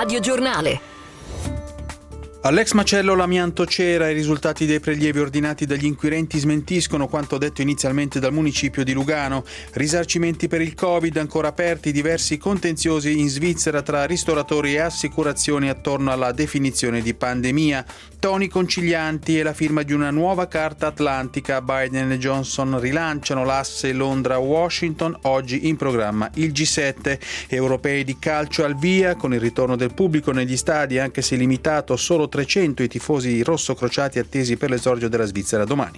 Radio Giornale. All'ex macello l'amianto c'era, i risultati dei prelievi ordinati dagli inquirenti smentiscono quanto detto inizialmente dal municipio di Lugano. Risarcimenti per il Covid ancora aperti, diversi contenziosi in Svizzera tra ristoratori e assicurazioni attorno alla definizione di pandemia. Toni concilianti e la firma di una nuova carta atlantica. Biden e Johnson rilanciano l'asse Londra-Washington, oggi in programma il G7. Europei di calcio al via con il ritorno del pubblico negli stadi, anche se limitato, solo 300 i tifosi rossocrociati attesi per l'esordio della Svizzera domani.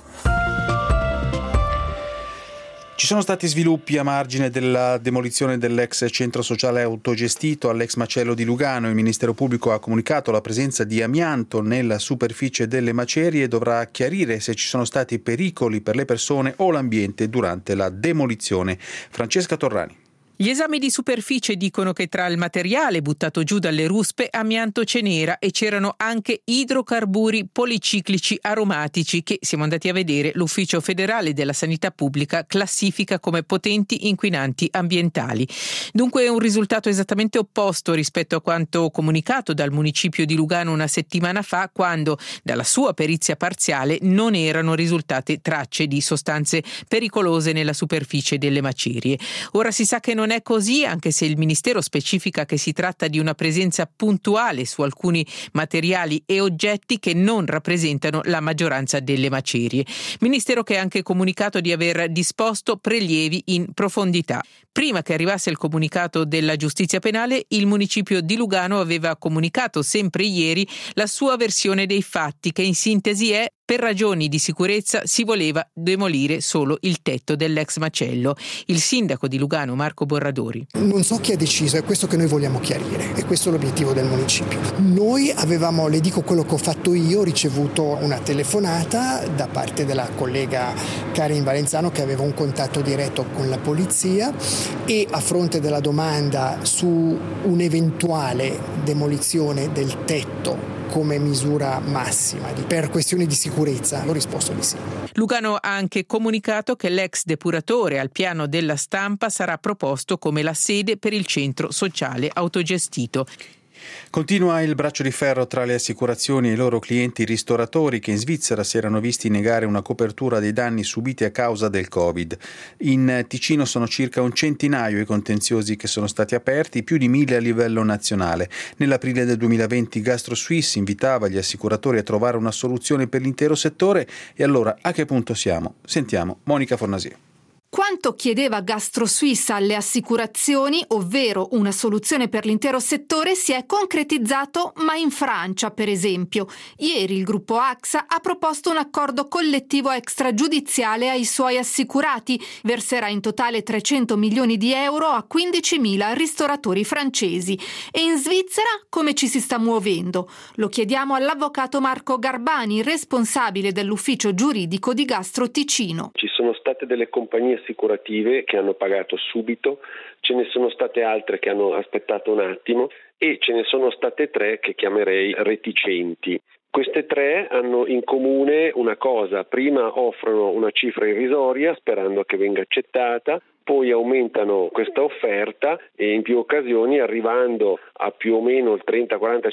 Ci sono stati sviluppi a margine della demolizione dell'ex centro sociale autogestito all'ex macello di Lugano. Il Ministero Pubblico ha comunicato la presenza di amianto nella superficie delle macerie e dovrà chiarire se ci sono stati pericoli per le persone o l'ambiente durante la demolizione. Francesca Torrani. Gli esami di superficie dicono che tra il materiale buttato giù dalle ruspe amianto ce n'era e c'erano anche idrocarburi policiclici aromatici che, siamo andati a vedere, l'Ufficio federale della sanità pubblica classifica come potenti inquinanti ambientali. Dunque è un risultato esattamente opposto rispetto a quanto comunicato dal municipio di Lugano una settimana fa, quando dalla sua perizia parziale non erano risultate tracce di sostanze pericolose nella superficie delle macerie. Ora si sa che non è così, anche se il Ministero specifica che si tratta di una presenza puntuale su alcuni materiali e oggetti che non rappresentano la maggioranza delle macerie. Ministero che ha anche comunicato di aver disposto prelievi in profondità. Prima che arrivasse il comunicato della giustizia penale, il municipio di Lugano aveva comunicato sempre ieri la sua versione dei fatti, che in sintesi è: per ragioni di sicurezza si voleva demolire solo il tetto dell'ex macello. Il sindaco di Lugano, Marco Borradori. Non so chi ha deciso, è questo che noi vogliamo chiarire, e questo è l'obiettivo del municipio. Noi avevamo, le dico quello che ho fatto io, ho ricevuto una telefonata da parte della collega Karin Valenzano, che aveva un contatto diretto con la polizia, e a fronte della domanda su un'eventuale demolizione del tetto come misura massima per questioni di sicurezza, ho risposto di sì. Lugano ha anche comunicato che l'ex depuratore al piano della Stampa sarà proposto come la sede per il centro sociale autogestito. Continua il braccio di ferro tra le assicurazioni e i loro clienti ristoratori, che in Svizzera si erano visti negare una copertura dei danni subiti a causa del Covid. In Ticino sono circa un centinaio i contenziosi che sono stati aperti, più di 1000 a livello nazionale. Nell'aprile del 2020 GastroSuisse invitava gli assicuratori a trovare una soluzione per l'intero settore. E allora a che punto siamo? Sentiamo Monica Fornasia. Quanto chiedeva GastroSuisse alle assicurazioni, ovvero una soluzione per l'intero settore, si è concretizzato, ma in Francia, per esempio. Ieri il gruppo AXA ha proposto un accordo collettivo extragiudiziale ai suoi assicurati. Verserà in totale 300 milioni di euro a 15.000 ristoratori francesi. E in Svizzera come ci si sta muovendo? Lo chiediamo all'avvocato Marco Garbani, responsabile dell'ufficio giuridico di Gastro Ticino. Ci sono state delle compagnie assicurative che hanno pagato subito, ce ne sono state altre che hanno aspettato un attimo e ce ne sono state 3 che chiamerei reticenti. Queste 3 hanno in comune una cosa: prima offrono una cifra irrisoria sperando che venga accettata, poi aumentano questa offerta e in più occasioni arrivando a più o meno il 30, 40,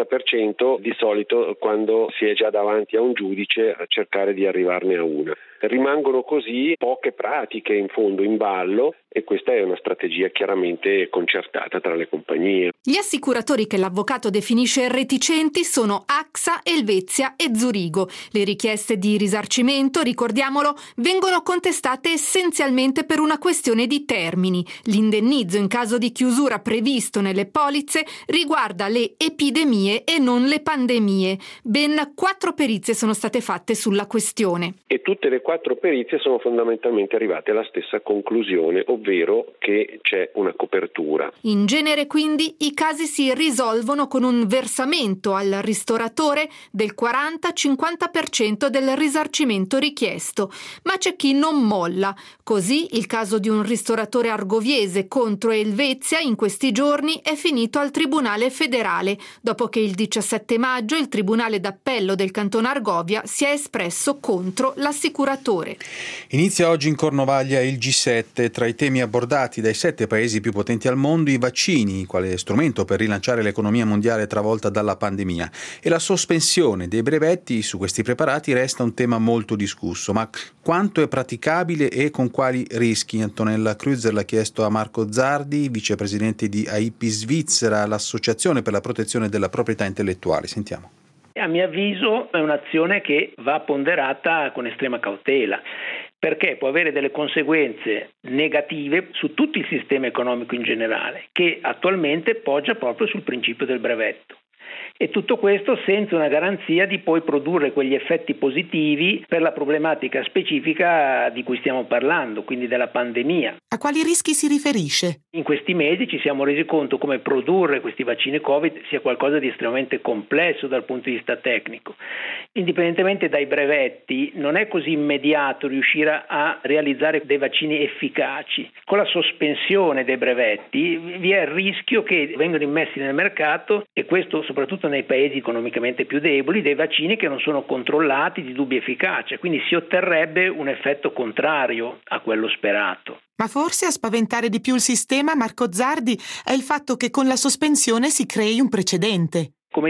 50% di solito quando si è già davanti a un giudice a cercare di arrivarne a una. Rimangono così poche pratiche in fondo in ballo e questa è una strategia chiaramente concertata tra le compagnie. Gli assicuratori che l'avvocato definisce reticenti sono AXA, Helvetia e Zurigo. Le richieste di risarcimento, ricordiamolo, vengono contestate essenzialmente per una questione di termini. L'indennizzo in caso di chiusura previsto nelle polizze riguarda le epidemie e non le pandemie. Ben 4 perizie sono state fatte sulla questione. E tutte le 4 perizie sono fondamentalmente arrivate alla stessa conclusione, ovvero che c'è una copertura. In genere quindi i casi si risolvono con un versamento al ristoratore del 40-50% del risarcimento richiesto, ma c'è chi non molla. Così il caso di un ristoratore argoviese contro Helvetia in questi giorni è finito al Tribunale federale, dopo che il 17 maggio il Tribunale d'Appello del Canton Argovia si è espresso contro l'assicuratore. Inizia oggi in Cornovaglia il G7. Tra i temi temi abbordati dai 7 paesi più potenti al mondo, i vaccini, quale strumento per rilanciare l'economia mondiale travolta dalla pandemia, e la sospensione dei brevetti su questi preparati resta un tema molto discusso. Ma quanto è praticabile e con quali rischi? Antonella Kreuzer l'ha chiesto a Marco Zardi, vicepresidente di AIP Svizzera, l'associazione per la protezione della proprietà intellettuale. Sentiamo. A mio avviso è un'azione che va ponderata con estrema cautela, perché può avere delle conseguenze negative su tutto il sistema economico in generale, che attualmente poggia proprio sul principio del brevetto. E tutto questo senza una garanzia di poi produrre quegli effetti positivi per la problematica specifica di cui stiamo parlando, quindi della pandemia. A quali rischi si riferisce? In questi mesi ci siamo resi conto come produrre questi vaccini Covid sia qualcosa di estremamente complesso dal punto di vista tecnico. Indipendentemente dai brevetti, non è così immediato riuscire a realizzare dei vaccini efficaci. Con la sospensione dei brevetti vi è il rischio che vengano immessi nel mercato, e questo soprattutto nei paesi economicamente più deboli, dei vaccini che non sono controllati, di dubbia efficacia, quindi si otterrebbe un effetto contrario a quello sperato. Ma forse a spaventare di più il sistema, Marco Zardi, è il fatto che con la sospensione si crei un precedente.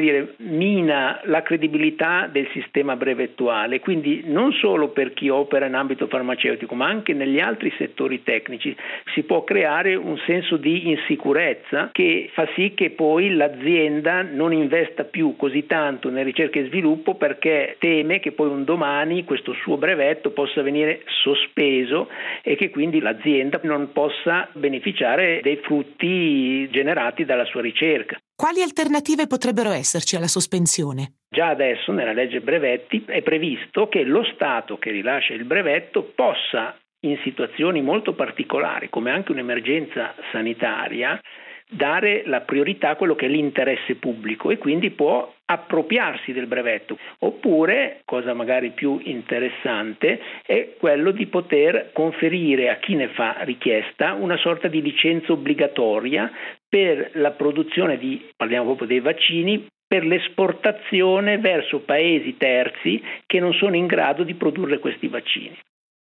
Mina la credibilità del sistema brevettuale, quindi non solo per chi opera in ambito farmaceutico, ma anche negli altri settori tecnici si può creare un senso di insicurezza che fa sì che poi l'azienda non investa più così tanto nella ricerca e sviluppo, perché teme che poi un domani questo suo brevetto possa venire sospeso e che quindi l'azienda non possa beneficiare dei frutti generati dalla sua ricerca. Quali alternative potrebbero esserci alla sospensione? Già adesso nella legge brevetti è previsto che lo Stato che rilascia il brevetto possa, in situazioni molto particolari, come anche un'emergenza sanitaria, dare la priorità a quello che è l'interesse pubblico e quindi può appropriarsi del brevetto. Oppure, cosa magari più interessante, è quello di poter conferire a chi ne fa richiesta una sorta di licenza obbligatoria per la produzione parliamo proprio dei vaccini, per l'esportazione verso paesi terzi che non sono in grado di produrre questi vaccini.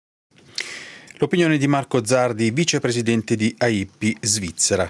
L'opinione di Marco Zardi, vicepresidente di AIP Svizzera.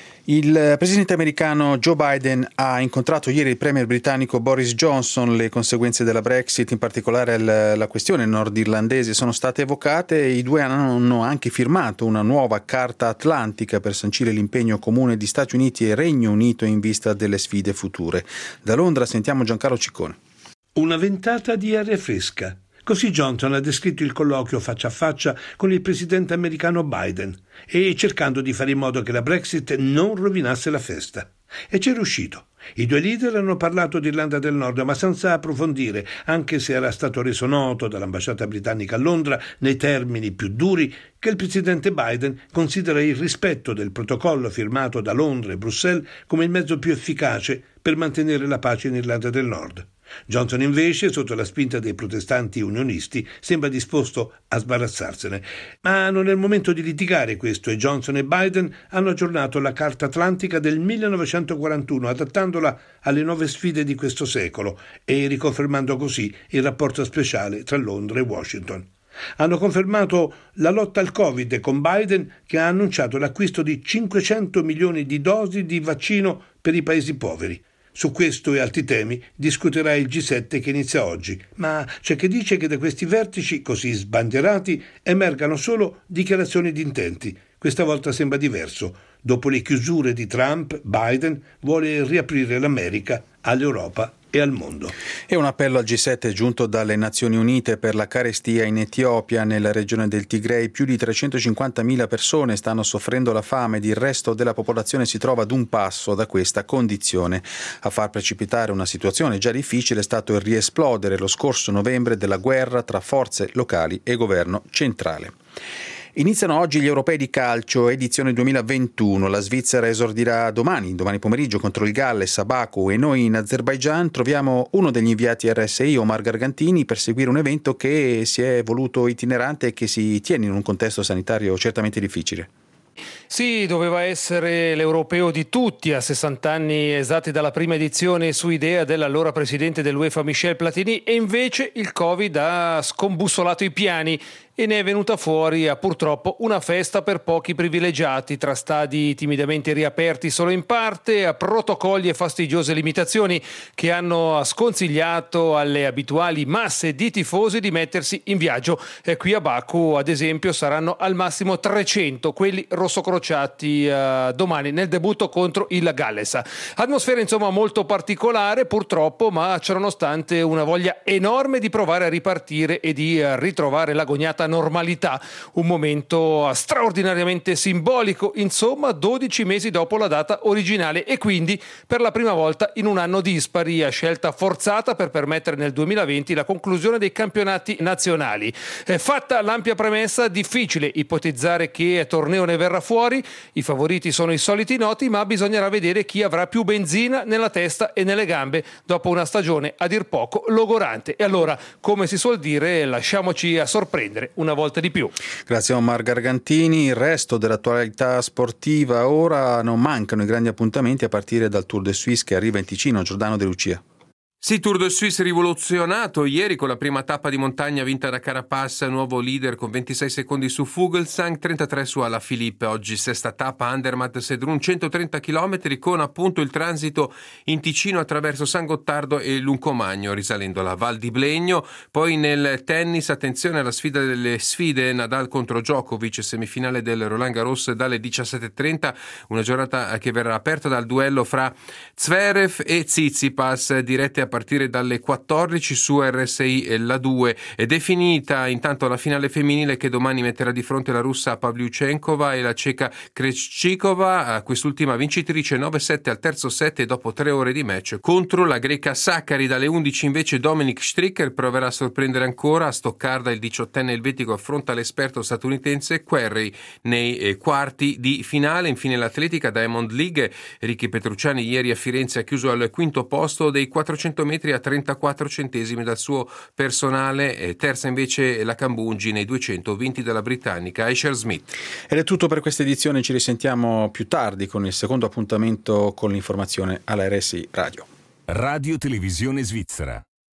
Il presidente americano Joe Biden ha incontrato ieri il premier britannico Boris Johnson. Le conseguenze della Brexit, in particolare la questione nordirlandese, sono state evocate e i due hanno anche firmato una nuova carta atlantica per sancire l'impegno comune di Stati Uniti e Regno Unito in vista delle sfide future. Da Londra sentiamo Giancarlo Ciccone. Una ventata di aria fresca. Così Johnson ha descritto il colloquio faccia a faccia con il presidente americano Biden, e cercando di fare in modo che la Brexit non rovinasse la festa. E c'è riuscito. I due leader hanno parlato di Irlanda del Nord, ma senza approfondire, anche se era stato reso noto dall'ambasciata britannica a Londra nei termini più duri, che il presidente Biden considera il rispetto del protocollo firmato da Londra e Bruxelles come il mezzo più efficace per mantenere la pace in Irlanda del Nord. Johnson invece, sotto la spinta dei protestanti unionisti, sembra disposto a sbarazzarsene. Ma non è il momento di litigare questo, e Johnson e Biden hanno aggiornato la Carta Atlantica del 1941, adattandola alle nuove sfide di questo secolo e riconfermando così il rapporto speciale tra Londra e Washington. Hanno confermato la lotta al Covid con Biden, che ha annunciato l'acquisto di 500 milioni di dosi di vaccino per i paesi poveri. Su questo e altri temi discuterà il G7 che inizia oggi, ma c'è chi dice che da questi vertici così sbandierati emergano solo dichiarazioni di intenti. Questa volta sembra diverso. Dopo le chiusure di Trump, Biden vuole riaprire l'America all'Europa e al mondo. E un appello al G7 giunto dalle Nazioni Unite per la carestia in Etiopia. Nella regione del Tigray più di 350.000 persone stanno soffrendo la fame ed il resto della popolazione si trova ad un passo da questa condizione. A far precipitare una situazione già difficile è stato il riesplodere lo scorso novembre della guerra tra forze locali e governo centrale. Iniziano oggi gli europei di calcio, edizione 2021. La Svizzera esordirà domani pomeriggio contro il Galles a Baku, e noi in Azerbaigian troviamo uno degli inviati RSI, Omar Gargantini, per seguire un evento che si è voluto itinerante e che si tiene in un contesto sanitario certamente difficile. Sì, doveva essere l'europeo di tutti a 60 anni esatti dalla prima edizione su idea dell'allora presidente dell'UEFA Michel Platini, e invece il Covid ha scombussolato i piani e ne è venuta fuori purtroppo una festa per pochi privilegiati, tra stadi timidamente riaperti solo in parte, protocolli e fastidiose limitazioni che hanno sconsigliato alle abituali masse di tifosi di mettersi in viaggio. Qui a Baku, ad esempio, saranno al massimo 300 quelli rossocrociati domani nel debutto contro il Galles. Atmosfera insomma molto particolare purtroppo, ma ciononostante una voglia enorme di provare a ripartire e di ritrovare l'agognata normalità. Un momento straordinariamente simbolico, insomma, 12 mesi dopo la data originale e quindi per la prima volta in un anno dispari, a scelta forzata per permettere nel 2020 la conclusione dei campionati nazionali. Fatta l'ampia premessa, difficile ipotizzare che torneo ne verrà fuori. I favoriti sono i soliti noti, ma bisognerà vedere chi avrà più benzina nella testa e nelle gambe dopo una stagione a dir poco logorante. E allora, come si suol dire, lasciamoci sorprendere una volta di più. Grazie a Omar Gargantini. Il resto dell'attualità sportiva ora: non mancano i grandi appuntamenti a partire dal Tour de Suisse che arriva in Ticino. Giordano De Lucia. Sì, Tour de Suisse rivoluzionato ieri con la prima tappa di montagna vinta da Carapaz, nuovo leader con 26 secondi su Fuglsang, 33 su Alaphilippe. Oggi sesta tappa Andermatt-Sedrun, 130 km con appunto il transito in Ticino attraverso San Gottardo e Luncomagno, risalendo la Val di Blegno. Poi nel tennis, attenzione alla sfida delle sfide, Nadal contro Djokovic, semifinale del Roland Garros dalle 17.30, una giornata che verrà aperta dal duello fra Zverev e Tsitsipas, dirette a partire dalle 14 su RSI La 2. Ed è finita intanto la finale femminile che domani metterà di fronte la russa Pavlyuchenkova e la ceca Krejcikova, quest'ultima vincitrice 9-7 al terzo set e dopo 3 ore di match contro la greca Sakkari. Dalle 11 invece Dominic Stricker proverà a sorprendere ancora a Stoccarda. Il 18enne elvetico affronta l'esperto statunitense Querrey nei quarti di finale. Infine l'atletica Diamond League, Ricky Petrucciani ieri a Firenze ha chiuso al quinto posto dei 400 metri a 34 centesimi dal suo personale, terza invece la Cambungi nei 200 vinti dalla britannica Aisher Smith. Ed è tutto per questa edizione, ci risentiamo più tardi con il secondo appuntamento con l'informazione alla RSI Radio. Radio Televisione Svizzera.